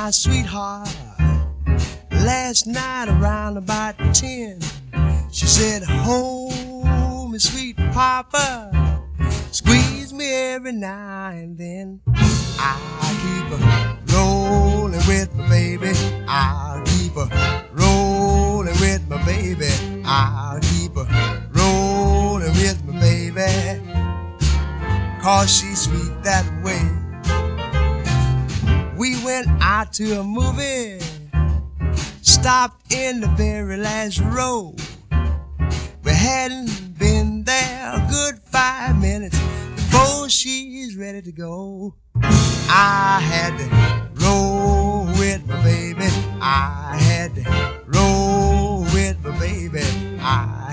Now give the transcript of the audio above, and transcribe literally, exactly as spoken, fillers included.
my sweetheart last night around about ten. She said, hold me, sweet papa, squeeze me every now and then. I'll keep her rolling with my baby. I'll keep her rolling with my baby. I'll keep her rolling with my baby, 'cause she's sweet that way. We went out to a movie, stopped in the very last row. We hadn't been there a good five minutes before she's ready to go. I had to roll with my baby. I had to roll with my baby.